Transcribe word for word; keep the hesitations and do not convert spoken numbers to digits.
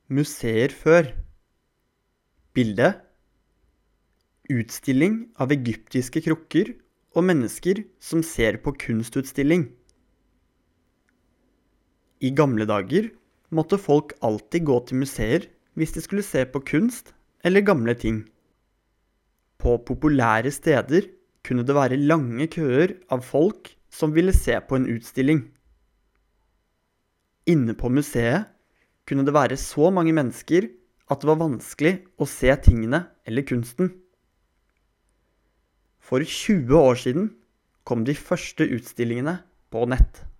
Museer før. Bilde. Utstilling av egyptiske krukker og mennesker som ser på kunstutstilling. I gamle dager måtte folk alltid gå til museer hvis de skulle se på kunst eller gamle ting. På populære steder kunne det være lange køer av folk som ville se på en utstilling. Inne på museet kunne det være så mange mennesker at det var vanskelig å se tingene eller kunsten. For tjue år siden kom de første utstillingene på nett.